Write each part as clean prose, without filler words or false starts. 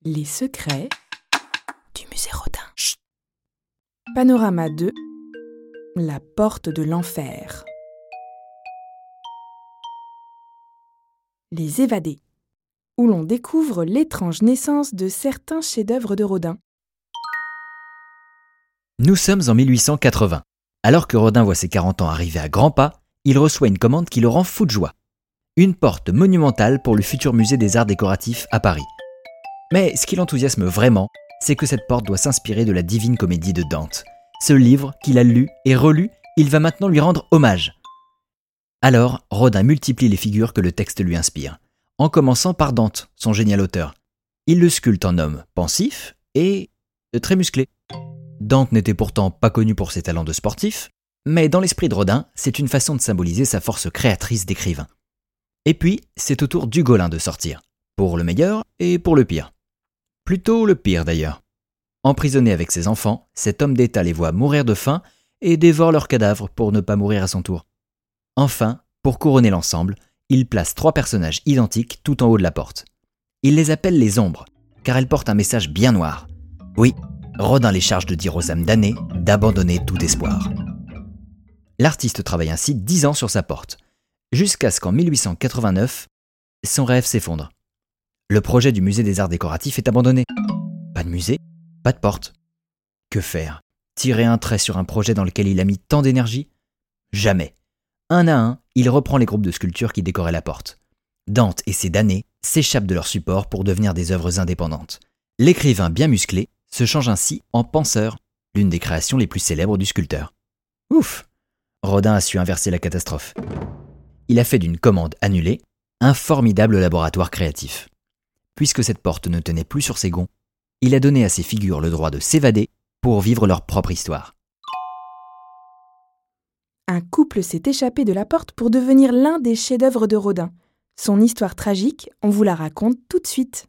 Les secrets du musée Rodin. Chut. Panorama 2. La porte de l'enfer. Les évadés, où l'on découvre l'étrange naissance de certains chefs-d'œuvre de Rodin. Nous sommes en 1880. Alors que Rodin voit ses 40 ans arriver à grands pas, il reçoit une commande qui le rend fou de joie. Une porte monumentale pour le futur musée des arts décoratifs à Paris. Mais ce qui l'enthousiasme vraiment, c'est que cette porte doit s'inspirer de la Divine Comédie de Dante. Ce livre qu'il a lu et relu, il va maintenant lui rendre hommage. Alors, Rodin multiplie les figures que le texte lui inspire, en commençant par Dante, son génial auteur. Il le sculpte en homme pensif et très musclé. Dante n'était pourtant pas connu pour ses talents de sportif, mais dans l'esprit de Rodin, c'est une façon de symboliser sa force créatrice d'écrivain. Et puis, c'est au tour d'Ugolin de sortir, pour le meilleur et pour le pire. Plutôt le pire d'ailleurs. Emprisonné avec ses enfants, cet homme d'État les voit mourir de faim et dévore leurs cadavres pour ne pas mourir à son tour. Enfin, pour couronner l'ensemble, il place 3 personnages identiques tout en haut de la porte. Il les appelle les ombres, car elles portent un message bien noir. Oui, Rodin les charge de dire aux âmes damnées d'abandonner tout espoir. L'artiste travaille ainsi 10 ans sur sa porte, jusqu'à ce qu'en 1889, son rêve s'effondre. Le projet du musée des arts décoratifs est abandonné. Pas de musée, pas de porte. Que faire ? Tirer un trait sur un projet dans lequel il a mis tant d'énergie ? Jamais. Un à un, il reprend les groupes de sculptures qui décoraient la porte. Dante et ses damnés s'échappent de leur support pour devenir des œuvres indépendantes. L'écrivain bien musclé se change ainsi en penseur, l'une des créations les plus célèbres du sculpteur. Ouf ! Rodin a su inverser la catastrophe. Il a fait d'une commande annulée un formidable laboratoire créatif. Puisque cette porte ne tenait plus sur ses gonds, il a donné à ses figures le droit de s'évader pour vivre leur propre histoire. Un couple s'est échappé de la porte pour devenir l'un des chefs-d'œuvre de Rodin. Son histoire tragique, on vous la raconte tout de suite.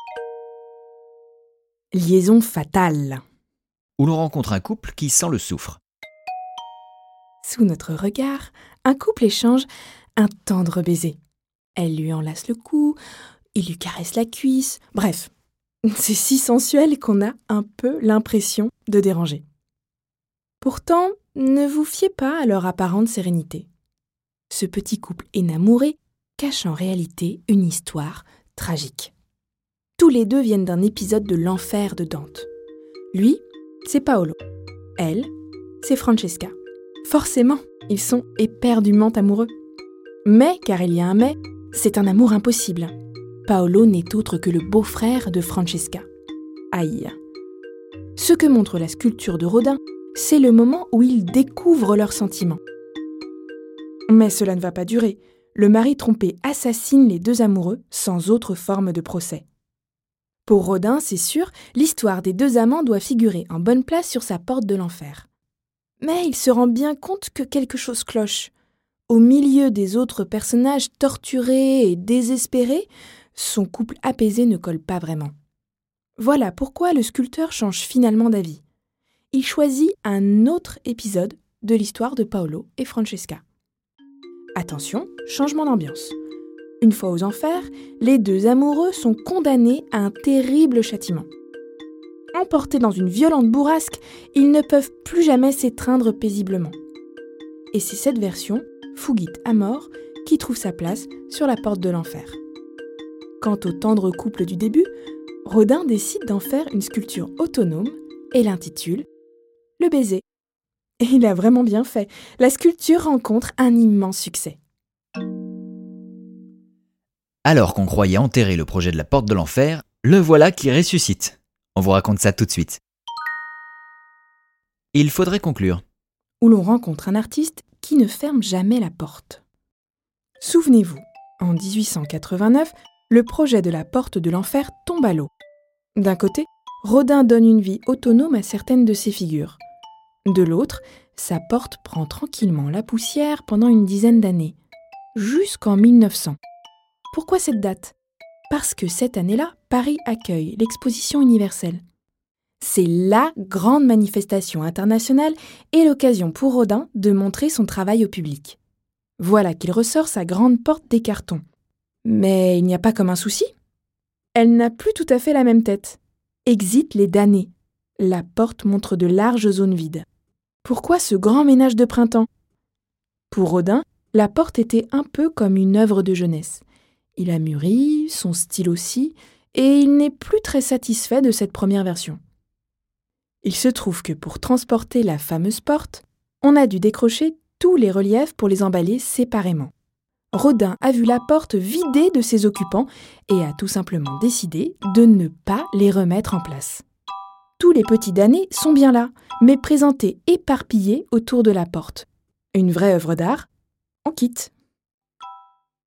Liaison fatale. Où l'on rencontre un couple qui sent le soufre. Sous notre regard, un couple échange un tendre baiser. Elle lui enlace le cou, il lui caresse la cuisse, bref, c'est si sensuel qu'on a un peu l'impression de déranger. Pourtant, ne vous fiez pas à leur apparente sérénité. Ce petit couple énamouré cache en réalité une histoire tragique. Tous les deux viennent d'un épisode de l'enfer de Dante. Lui, c'est Paolo. Elle, c'est Francesca. Forcément, ils sont éperdument amoureux. Mais, car il y a un mais, c'est un amour impossible. Paolo n'est autre que le beau-frère de Francesca. Aïe. Ce que montre la sculpture de Rodin, c'est le moment où ils découvrent leurs sentiments. Mais cela ne va pas durer. Le mari trompé assassine les deux amoureux sans autre forme de procès. Pour Rodin, c'est sûr, l'histoire des deux amants doit figurer en bonne place sur sa porte de l'enfer. Mais il se rend bien compte que quelque chose cloche. Au milieu des autres personnages torturés et désespérés, son couple apaisé ne colle pas vraiment. Voilà pourquoi le sculpteur change finalement d'avis. Il choisit un autre épisode de l'histoire de Paolo et Francesca. Attention, changement d'ambiance. Une fois aux enfers, les deux amoureux sont condamnés à un terrible châtiment. Emportés dans une violente bourrasque, ils ne peuvent plus jamais s'étreindre paisiblement. Et c'est cette version, Fugit Amor, qui trouve sa place sur la porte de l'enfer. Quant au tendre couple du début, Rodin décide d'en faire une sculpture autonome et l'intitule « Le baiser ». Et il a vraiment bien fait. La sculpture rencontre un immense succès. Alors qu'on croyait enterrer le projet de la porte de l'enfer, le voilà qui ressuscite. On vous raconte ça tout de suite. Il faudrait conclure. Où l'on rencontre un artiste qui ne ferme jamais la porte. Souvenez-vous, en 1889, le projet de la porte de l'enfer tombe à l'eau. D'un côté, Rodin donne une vie autonome à certaines de ses figures. De l'autre, sa porte prend tranquillement la poussière pendant une dizaine d'années, jusqu'en 1900. Pourquoi cette date ? Parce que cette année-là, Paris accueille l'exposition universelle. C'est la grande manifestation internationale et l'occasion pour Rodin de montrer son travail au public. Voilà qu'il ressort sa grande porte des cartons. Mais il n'y a pas comme un souci. elle n'a plus tout à fait la même tête. Exit les damnés. La porte montre de larges zones vides. Pourquoi ce grand ménage de printemps ? Pour Rodin, la porte était un peu comme une œuvre de jeunesse. Il a mûri, son style aussi, et il n'est plus très satisfait de cette première version. Il se trouve que pour transporter la fameuse porte, on a dû décrocher tous les reliefs pour les emballer séparément. Rodin a vu la porte vidée de ses occupants et a tout simplement décidé de ne pas les remettre en place. Tous les petits damnés sont bien là, mais présentés éparpillés autour de la porte. Une vraie œuvre d'art, on quitte.